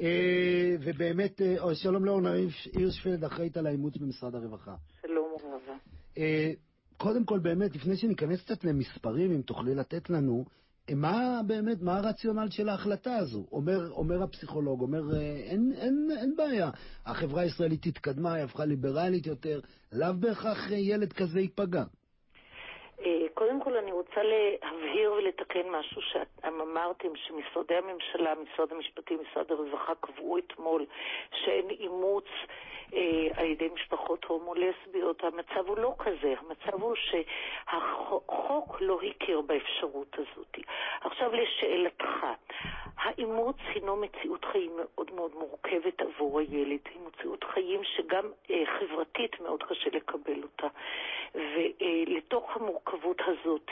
ובאמת, שלום לאורנה הירשפלד, אחראית על האימוץ במשרד הרווחה. שלום רבה. קודם כל באמת, לפני שניכנס קצת למספרים, אם תוכלי לתת לנו, מה הרציונל של ההחלטה הזו? אומר הפסיכולוג, אין בעיה. החברה הישראלית התקדמה, היא הפכה ליברלית יותר, לאו בהכרח ילד כזה ייפגע. קודם כל אני רוצה להבהיר ולתקן משהו שאמרתם, שמשרדי הממשלה, משרד המשפטים, משרד הרווחה קבעו אתמול שאין אימוץ על ידי משפחות הומו-לסביות. המצב הוא לא כזה, המצב הוא שהחוק לא הכיר באפשרות הזאת. עכשיו לשאלתך, האימוץ הינו מציאות חיים מאוד מאוד מורכבת עבור הילד, היא מציאות חיים שגם חברתית מאוד קשה לקבל אותה, ולתוך המורכבות הזאת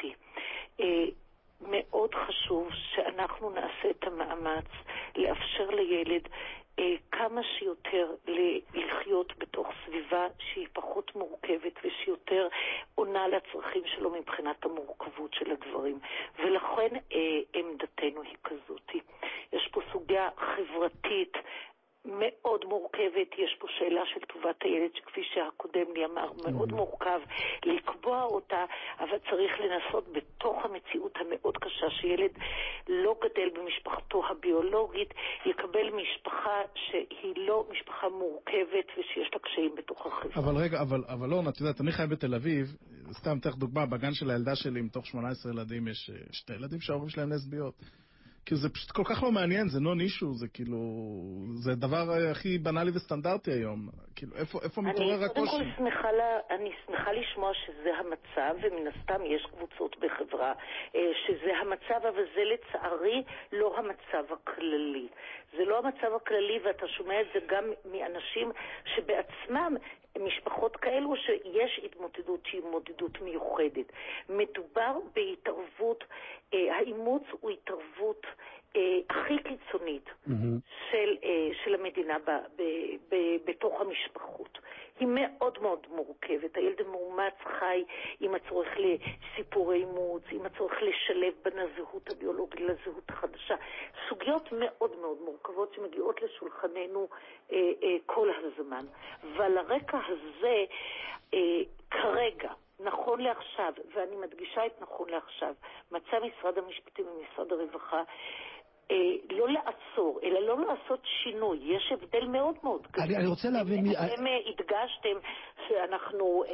מאוד חשוב שאנחנו נעשה את המאמץ לאפשר לילד כמה שיותר לחיות בתוך סביבה שהיא פחות מורכבת ושיותר עונה לצרכים שלו מבחינת המורכבות של הדברים, ולכן עמדתנו היא כזאת. יש פה סוגיה חברתית מאוד מורכבת, יש פה שאלה של טובת הילד שכפי שהקודם לי אמר מאוד מורכב לקבוע אותה, אבל צריך לנסות בתוך המציאות המאוד קשה שילד לא גדל במשפחתו הביולוגית, יקבל משפחה שהיא לא משפחה מורכבת ושיש לה קשיים בתוך החברה. אבל רגע, אבל לא, את יודעת, אני חי בתל אביב, סתם תך דוגמה, בגן של הילדה שלי מתוך 18 ילדים יש 2 ילדים שההורים שלהם לסביות. כי זה פשוט כל כך לא מעניין, זה לא נישהו, זה כאילו, זה הדבר הכי בנאלי וסטנדרטי היום. כאילו, איפה מתעורר הקושי? אני שמחה לשמוע שזה המצב, ומן הסתם יש קבוצות בחברה שזה המצב, אבל זה לצערי לא המצב הכללי. זה לא המצב הכללי, ואתה שומע את זה גם מאנשים שבעצמם משפחות כאלו שיש התמודדות שהיא התמודדות מיוחדת. מדובר בהתערבות, האימוץ הוא התערבות הכי קיצונית של המדינה בתוך המשפחות. היא מאוד מאוד מורכבת. הילד המאומץ חי עם הצורך לסיפורי אימוץ, עם הצורך לשלב בין הזהות הביולוגית לזהות החדשה. סוגיות מאוד מאוד מורכבות שמגיעות לשולחננו כל הזמן. ועל הרקע הזה כרגע, נכון לעכשיו, ואני מדגישה את נכון לעכשיו, מצא משרד המשפטים ומשרד הרווחה לא לעצור, אלא לא לעשות שינוי. יש הבדל מאוד מאוד גדול. אני רוצה להבין... אתם הדגשתם שאנחנו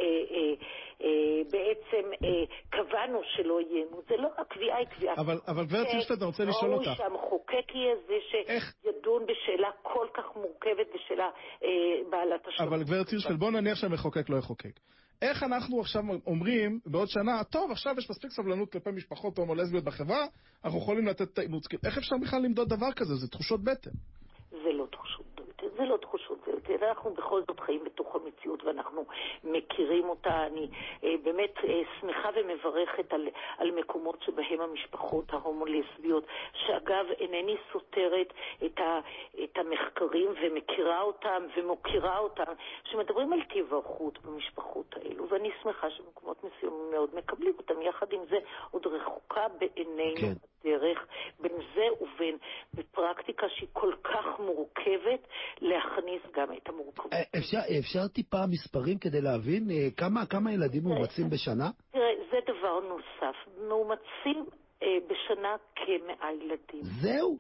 בעצם קבענו שלא יהיה. זה לא, הקביעה היא קביעה. אבל גברת הירשפלד, אני רוצה לשאול אותך. שהמחוקק יהיה זה שידון בשאלה כל כך מורכבת, בשאלה בעלת השלום. אבל גברת הירשפלד, בוא נניח שהמחוקק לא יחוקק. איך אנחנו עכשיו אומרים בעוד שנה, טוב, עכשיו יש מספיק סבלנות כלפי משפחות הומו-לסביות בחברה, אנחנו יכולים לתת את האימוץ. איך אפשר בכלל למדוד דבר כזה? זה תחושות בטן. זה לא תחושות בטן, זה לא תחושות בטן. אנחנו בכל זאת חיים בתוך המציאות ואנחנו מכירים אותה. אני באמת שמחה ומברכת על מקומות שבהם המשפחות ההומו-לסביות, שאגב אינני סותרת את המחקרים ומכירה אותם ומוקירה אותם, שמדברים על טבעחות במשפחות האלו, ואני שמחה שבמקומות מסוימים מאוד מקבלים אותם. יחד עם זה עוד רחוקה בעינינו דרך בין זה ובין בפרקטיקה שהיא כל כך מורכבת להכניס גם את המורכבות. אפשר טיפה מספרים כדי להבין כמה ילדים מאומצים בשנה? תראה, זה דבר נוסף. מאומצים בשנה כ100 ילדים. זהו?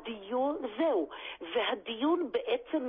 והדיון בעצם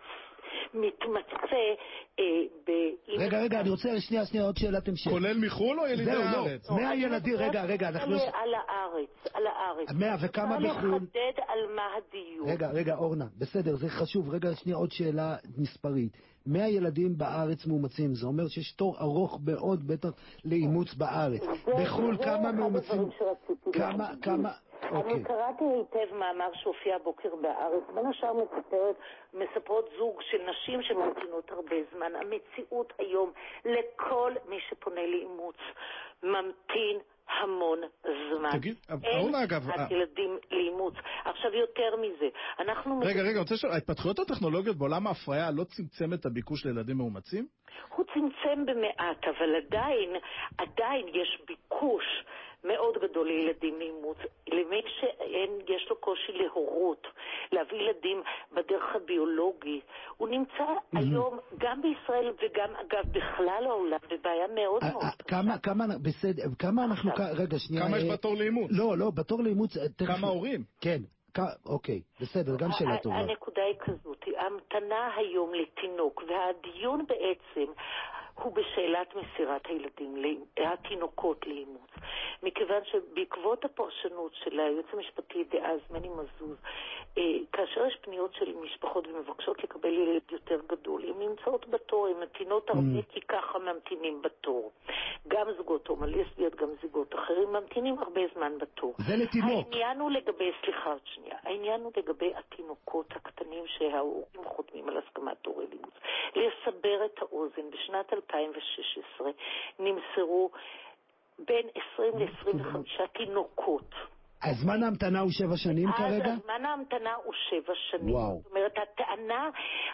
מתמצא רגע, אני רוצה שנייה עוד שאלת המשך. כולל מחול או ילידי הארץ? 100 ילדים, רגע. על הארץ. 100 וכמה בחול? אני לחדד על מה הדיון. רגע, אורנה, בסדר, זה חשוב. רגע, שנייה עוד שאלה מספרית. 100 ילדים בארץ מאומצים, זה אומר שיש תור ארוך מאוד בטח לאימוץ בארץ. בחול כמה מאומצים? כמה? אני קראתי היטב מאמר שהופיע הבוקר בארץ, בין השאר מספרות זוג של נשים שממתינות הרבה זמן. המציאות היום לכל מי שפונה לאימוץ ממתין המון זמן. תגיד, אורנה אגב... ילדים לאימוץ. עכשיו יותר מזה, רגע, אני רוצה לשאול, ההתפתחויות הטכנולוגיות בעולם ההפריה לא צמצם את הביקוש לילדים מאומצים? הוא צמצם במעט, אבל עדיין יש ביקוש מאוד גדול לילדים לאימוץ. למי שיש לו קושי להורות, להביא ילדים בדרך הביולוגי, הוא נמצא היום גם בישראל וגם אגב בכלל העולם בבעיה מאוד מאוד קשה. כמה אנחנו, רגע שנייה. כמה יש בתור לאימוץ? לא, בתור לאימוץ. כמה הורים? כן. אוקיי, בסדר, גם שאלה טובה. הנקודה היא כזאת, ההמתנה היום לתינוק, והדיון בעצם הוא בשאלת מסירת התינוקות לאימוץ. מכיוון שבעקבות הפרשנות של היועץ המשפטי דאז מני מזוז, כאשר יש פניות של משפחות ומבקשות לקבל ילד יותר גדול, הן נמצאות בתור, הן ממתינות הרבה כי ככה ממתינים בתור. גם זוגות הומוליסטיות, גם זוגות אחרים ממתינים הרבה זמן בתור. זה לתינוק. העניין הוא לגבי, העניין הוא לגבי התינוקות הקטנים שההורים חותמים על הסכמת הורה לאימוץ. לסבר את האוזן, בשנת 2016 נמסרו בין 20 ל-25 תינוקות. הזמן ההמתנה הוא 7 שנים כרגע? הזמן ההמתנה הוא 7 שנים. וואו. זאת אומרת, הטענה,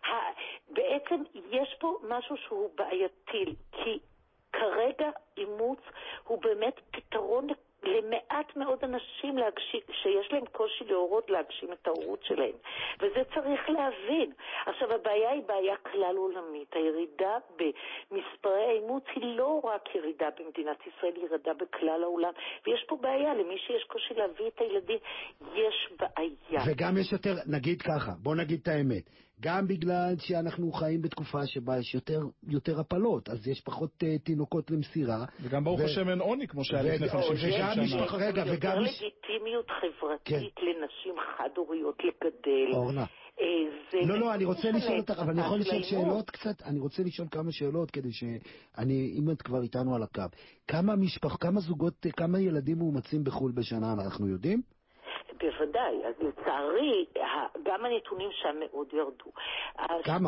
בעצם יש פה משהו שהוא בעייתי, כי כרגע אימוץ הוא באמת פתרון למעט מאוד אנשים שיש להם קושי להורות להגשים את ההורות שלהם. וזה צריך להבין. עכשיו, הבעיה היא בעיה כלל עולמית. הירידה במספרי האימוץ היא לא רק ירידה במדינת ישראל, היא ירידה בכלל העולם. ויש פה בעיה. למי שיש קושי להביא את הילדים, יש בעיה. וגם יש יותר, נגיד ככה, בוא נגיד את האמת. גם בגלל שאנחנו חיים בתקופה שבה יש יותר הפלות, אז יש פחות תינוקות למסירה. וגם ברוך השם אין עוני כמו שהיה לפני 50 שנה. יותר לגיטימיות חברתית לנשים חד-הוריות לגדל. אורנה. לא, אני רוצה לשאול אותך, אבל אני יכול לשאול שאלות קצת, אני רוצה לשאול כמה שאלות כדי אם את כבר איתנו על הקו. כמה זוגות, כמה ילדים מאומצים בחו"ל בשנה, אנחנו יודעים? בוודאי, אז לצערי, גם הנתונים שם מאוד ירדו. כמה?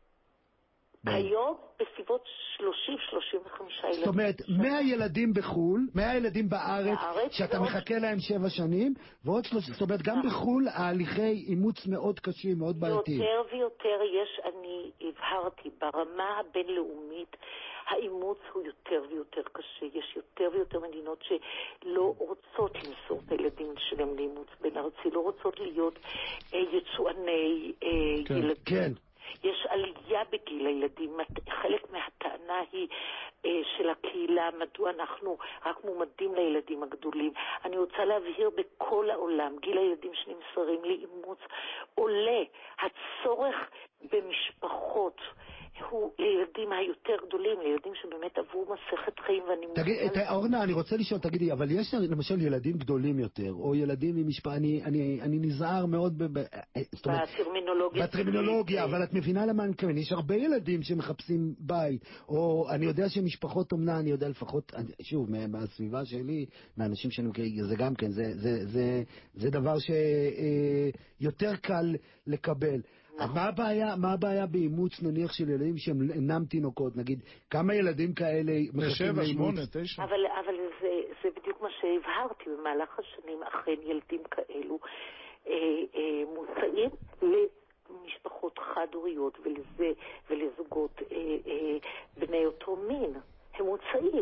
היום בסביבות 30-35 ילדים. זאת אומרת, 100 ילדים בחו"ל, 100 ילדים בארץ, שאתה מחכה להם 7 שנים, ועוד 30, זאת אומרת, גם בחו"ל ההליכי אימוץ מאוד קשים, מאוד בעייתיים. יותר ויותר יש, אני הבהרתי, ברמה הבינלאומית, האימוץ הוא יותר ויותר קשה. יש יותר ויותר מדינות שלא רוצות למסור את הילדים שלהם לאימוץ בין ארצי, לא רוצות להיות יצואני ילדים. כן. יש עלייה בגיל הילדים. חלק מהטענה היא של הקהילה, מדוע אנחנו רק מועמדים לילדים הגדולים. אני רוצה להבהיר בכל העולם, גיל הילדים שנמסרים לאימוץ עולה. הצורך במשפחות הוא לילדים היותר גדולים, לילדים שבאמת עברו מסכת חיים ואני... אורנה, אני רוצה לשאול, תגידי, אבל יש למשל ילדים גדולים יותר, או ילדים עם משפחה, אני נזהר מאוד בטרמינולוגיה, אבל את מבינה למה אני מתכוון, יש הרבה ילדים שמחפשים בית, או אני יודע שמשפחות אומנה, אני יודע לפחות, שוב, מהסביבה שלי, מהאנשים שאני מכיר, זה גם כן, זה דבר שיותר קל לקבל. מה הבעיה באימוץ נניח של ילדים שהם אינם תינוקות? נגיד, כמה ילדים כאלה מחכים לאימוץ? 7, 8, 9. אבל זה בדיוק מה שהבהרתי. במהלך השנים אכן ילדים כאלו מוצאים למשפחות חד-הוריות ולזוגות בני אותו מין. הם מוצאים.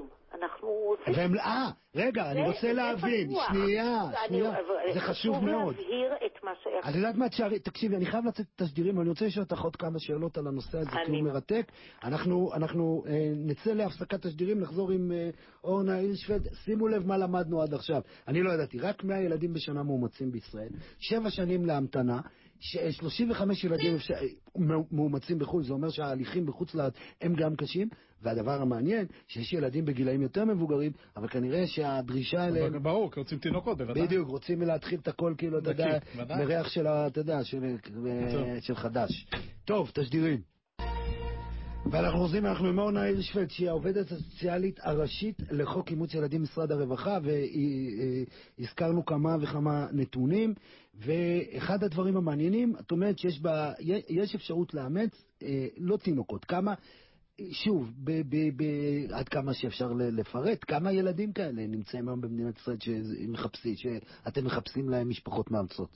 רגע, אני רוצה להבין, שנייה, זה חשוב מאוד. את יודעת מה, תקשיבי, אני חייב לצאת תשדירים, אני רוצה לשאול אותך עוד כמה שאלות על הנושא הזה, כי הוא מרתק. אנחנו נצא להפסקת תשדירים, נחזור עם אורנה הירשפלד. שימו לב מה למדנו עד עכשיו. אני לא ידעתי, רק 100 ילדים בשנה מאומצים בישראל, 7 שנים להמתנה, 35 ילדים מאומצים בחו"ל, זה אומר שההליכים בחוץ לארץ הם גם קשים, והדבר המעניין, שיש ילדים בגילאים יותר מבוגרים, אבל כנראה שהדרישה אליהם... ברור, כי רוצים תינוקות, בוודאי. בדיוק, רוצים להתחיל את הכל כאילו, אתה יודע, מריח של, אתה יודע, של חדש. טוב, תשדירים. ואנחנו חוזרים, אנחנו עם אורנה הירשפלד, שהיא העובדת הסוציאלית הראשית לחוק אימוץ ילדים משרד הרווחה, והזכרנו כמה וכמה נתונים, ואחד הדברים המעניינים, את אומרת שיש אפשרות לאמץ, לא תינוקות, כמה, שוב, עד כמה שאפשר לפרט, כמה ילדים כאלה נמצאים היום במדינת ישראל שאתם מחפשים להם משפחות מאמצות?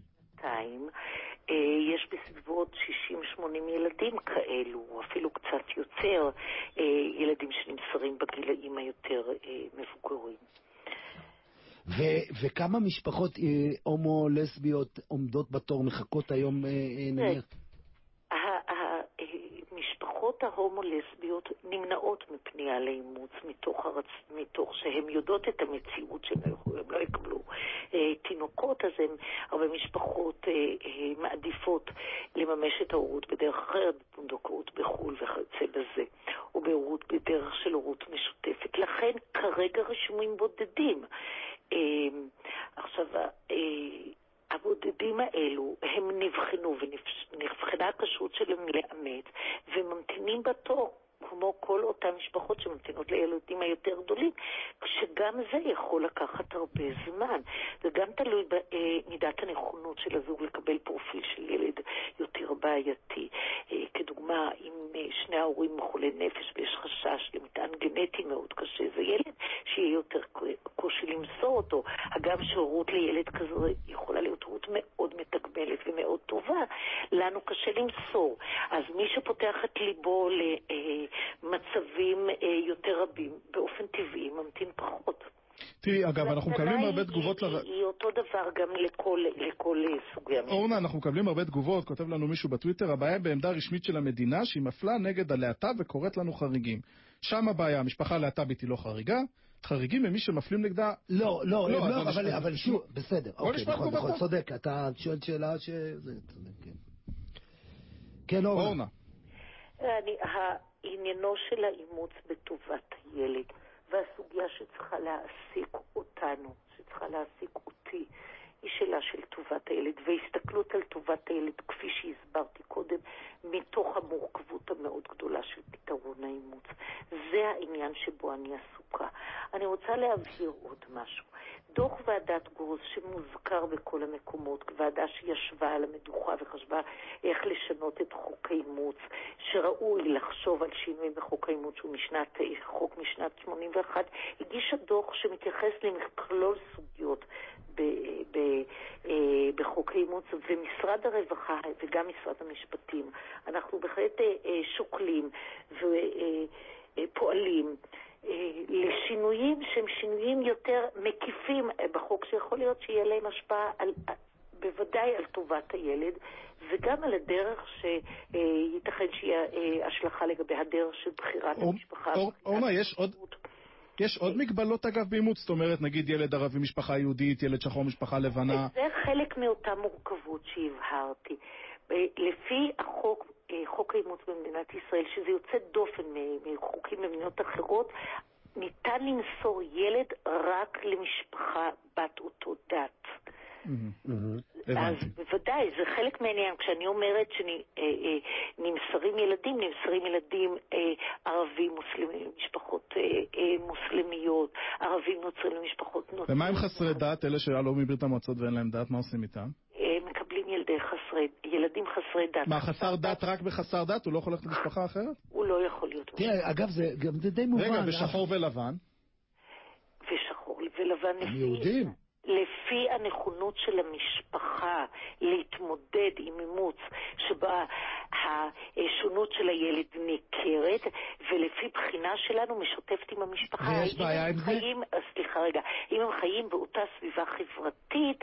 יש בסביבות 60-80 ילדים כאלו, אפילו קצת יותר, ילדים שנמסרים בגילאים היותר מבוגרים. וכמה משפחות הומו לסביות עומדות בתור, מחכות היום נניח? המשפחות ההומו-לסביות נמנעות מפנייה לאימוץ מתוך שהן יודעות את המציאות שהם לא יקבלו תינוקות, אז הרבה משפחות מעדיפות לממש את ההורות בדרך אחרת, בפונדקאות בחול וכיוצא בזה, או בהורות בדרך של הורות משותפת. לכן כרגע רשומים בודדים. עכשיו, הבודדים האלו, הם נבחנו ונבחנה הקשרות שלהם לאמץ, וממתינים בתור, כמו כל אותן משפחות שממתינות לילדים היותר גדולים, כשגם זה יכול לקחת הרבה זמן. זה גם תלוי במידת הנכונות של הזוג לקבל פרופיל של ילד יותר בעייתי. כדוגמה, אם שני ההורים חולי נפש ויש חשש למטען גנטי מאוד קשה, זה ילד שיהיה יותר קושי למסור אותו. הגם שהורות לילד כזה יכולה להיות הורות מאוד מתגמלת ומאוד טובה, לנו קשה למסור. אז מי שפותח את ליבו למצבים יותר רבים, באופן טבעי ממתין פחות. תראי, אגב, אנחנו מקבלים הרבה תגובות... היא אותו דבר גם לכל סוגי המדינה. אורנה, אנחנו מקבלים הרבה תגובות, כותב לנו מישהו בטוויטר, הבעיה בעמדה רשמית של המדינה שהיא מפלה נגד הלהט"ב וקוראת לנו חריגים. שם הבעיה, המשפחה להט"בית היא לא חריגה, חריגים הם מי שמפלים נגדה... לא, אבל שוב, בסדר, אוקיי, נכון, צודק, אתה שואל שאלה שזה צודק, כן. כן, אורנה. העניינו של האימוץ בטובת הילד, והסוגיה שצריכה להעסיק אותנו, שצריכה להעסיק אותי, היא שאלה של טובת הילד, והסתכלות על טובת הילד, כפי שהסברתי קודם, מתוך המורכבות המאוד גדולה של פתרון האימוץ. זה העניין שבו אני עסוקה. אני רוצה להבהיר עוד משהו. דוח ועדת גורס שמוזכר בכל המקומות, ועדה שישבה על המדוכה וחשבה איך לשנות את חוק האימוץ, שראוי לחשוב על שינוי בחוק האימוץ שהוא חוק משנת 81, הגישה דוח שמתייחס למכלול סוגיות בחוק האימוץ, ומשרד הרווחה וגם משרד המשפטים, אנחנו בהחלט שוקלים ופועלים לשינויים שהם שינויים יותר מקיפים בחוק, שיכול להיות שיהיה להם השפעה בוודאי על טובת הילד, וגם על הדרך שייתכן שיהיה השלכה לגבי הדרך של בחירת המשפחה. אורנה, יש עוד מגבלות אגב באימוץ? זאת אומרת, נגיד ילד ערבי משפחה יהודית, ילד שחור משפחה לבנה. זה חלק מאותה מורכבות שהבהרתי. לפי חוק האימוץ במדינת ישראל, שזה יוצא דופן מחוקים במדינות אחרות, ניתן למסור ילד רק למשפחה בת אותו דת. אז בוודאי, זה חלק מהעניין. כשאני אומרת שנמסרים ילדים ערבים מוסלמים, משפחות מוסלמיות, ערבים נוצרים למשפחות נוצרים. ומה עם חסרי דת, אלה שעלו מברית המועצות ואין להם דת, מה עושים איתם? מקבלים ילדים חסרי דת. מה, חסר דת רק בחסר דת? הוא לא יכול ללכת למשפחה אחרת? הוא לא יכול להיות. תראה, אגב, זה די מובן. רגע, ושחור ולבן? ושחור ולבן יהודים. לפי הנכונות של המשפחה להתמודד עם אימוץ שבה השונות של הילד ניכרת, ולפי בחינה שלנו משותפת עם המשפחה. ויש בעיה עם זה? אם הם חיים באותה סביבה חברתית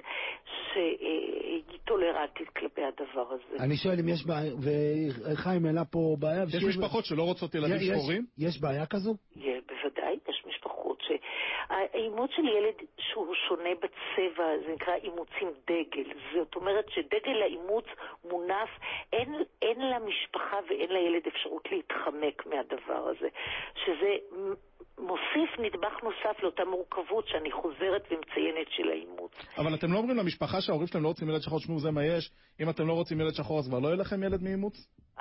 שהיא טולרנטית כלפי הדבר הזה. אני שואל אם יש בעיה, וחיים העלה פה בעיה. יש משפחות שלא רוצות ילדים שחורים? יש בעיה כזו? בוודאי, יש משפחות האימוץ של ילד שהוא שונה בצבע, זה נקרא אימוצים דגל. זאת אומרת שדגל האימוץ מונף, אין למשפחה ואין לילד אפשרות להתחמק מהדבר הזה. שזה מוסיף נדבך נוסף לאותה מורכבות שאני חוזרת ומציינת של האימוץ. אבל אתם לא אומרים למשפחה שההורים שלהם לא רוצים ילד שחור, שמעו זה מה יש, אם אתם לא רוצים ילד שחור אז כבר לא יהיה לכם ילד מאימוץ?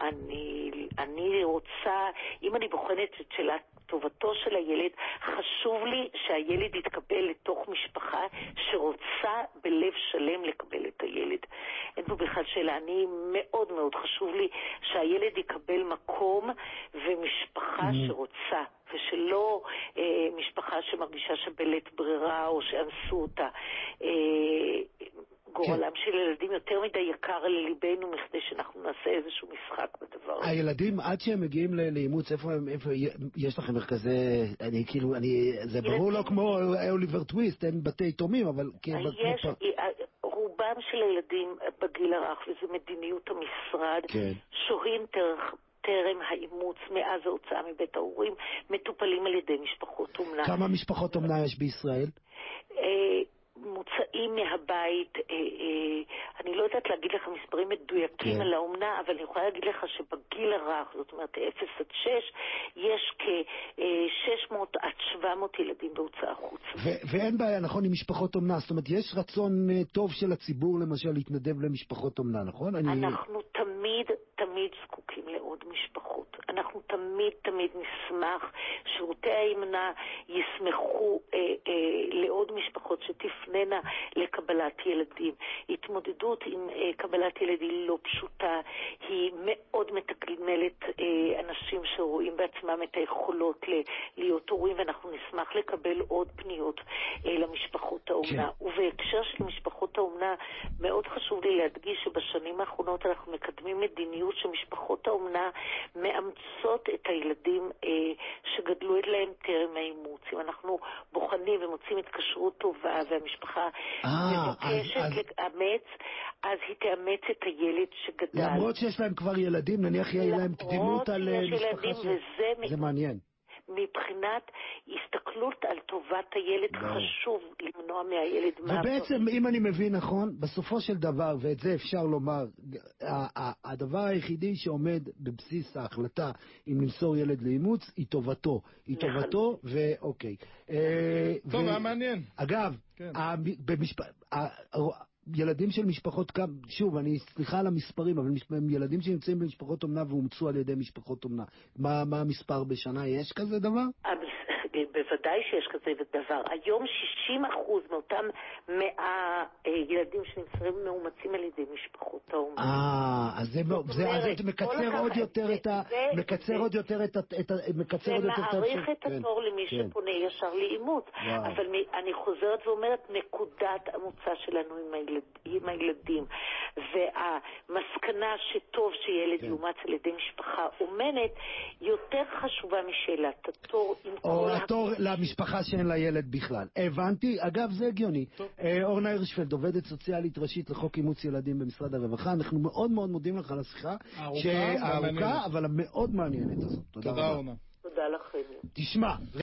אני רוצה, אם אני בוחנת את שאלת טובתו של הילד, חשוב לי שהילד יתקבל לתוך משפחה שרוצה בלב שלם לקבל את הילד. אין פה בכלל שאלה, אני מאוד מאוד חשוב לי שהילד יקבל מקום ומשפחה שרוצה, ושלא משפחה שמרגישה שבלית ברירה או שאנסו אותה. גורלם של ילדים יותר מדי יקר לליבנו מכדי שאנחנו נעשה איזשהו משחק בדבר הילדים, עד שהם מגיעים לאימוץ, איפה יש לכם מרכזי, זה ברור לא כמו אוליבר טוויסט, אין בתי יתומים, אבל... רובם של הילדים בגיל הרך, וזו מדיניות המשרד, שוהים טרם האימוץ, מאז ההוצאה מבית ההורים, מטופלים על ידי משפחות אומנה. כמה משפחות אומנה יש בישראל? מוצאים מהבית, אני לא יודעת להגיד לך מספרים מדויקים על האומנה, אבל אני יכולה להגיד לך שבגיל הרך, זאת אומרת 0 עד 6, יש כ-600 עד 700 ילדים בהוצאה חוץ. ואין בעיה, נכון, עם משפחות אומנה, זאת אומרת, יש רצון טוב של הציבור למשל להתנדב למשפחות אומנה, נכון? אנחנו תמיד זקוקים לעוד משפחות. אנחנו תמיד נשמח, שירותי האמנה ישמחו לעוד משפחות שתפננה לקבלת ילדים. התמודדות עם קבלת ילדים לא פשוטה, היא מאוד מתגמלת אנשים שרואים בעצמם את היכולות להיות הורים, ואנחנו נשמח לקבל עוד פניות למשפחות האומנה. ובהקשר של משפחות האומנה, מאוד חשוב לי להדגיש שבשנים האחרונות אנחנו מקדמים מדיניות שמשפחות האומנה מאמצות את הילדים שגדלו אליהם טרם האימוץ. אם אנחנו בוחנים ומוצאים התקשרות טובה והמשפחה מבקשת לאמץ, אז היא תאמץ את הילד שגדל. למרות שיש להם כבר ילדים, נניח יהיה להם קדימות על משפחה זה מעניין. מבחינת הסתכלות על טובת הילד חשוב למנוע מהילד מוות. ובעצם, אם אני מבין נכון, בסופו של דבר, ואת זה אפשר לומר, הדבר היחידי שעומד בבסיס ההחלטה אם למסור ילד לאימוץ, היא טובתו. היא טובתו, ואוקיי. טוב, היה מעניין. אגב, ילדים של משפחות, שוב, אני סליחה על המספרים, אבל ילדים שנמצאים במשפחות אומנה ואומצו על ידי משפחות אומנה, מה המספר בשנה? יש כזה דבר? בוודאי שיש כזה דבר. היום 60% מאותם 100 ילדים שנמצאים מאומצים על ידי משפחות האומנה. אז זה מקצר עוד יותר את ומעריך את התור למי שפונה ישר לאימוץ. אבל אני חוזרת ואומרת, נקודת המוצא שלנו עם הילדים, והמסקנה שטוב שילד יאומץ על ידי משפחה אומנת, יותר חשובה משאלת התור עם כל התור למשפחה שאין לה ילד בכלל. הבנתי, אגב זה הגיוני. אורנה הירשפלד, עובדת סוציאלית ראשית לחוק אימוץ ילדים במשרד הרווחה, אנחנו מאוד מאוד מודים לך על השיחה, הארוכה אבל המאוד מעניינת הזאת. תודה אורנה. תודה לכם. תשמע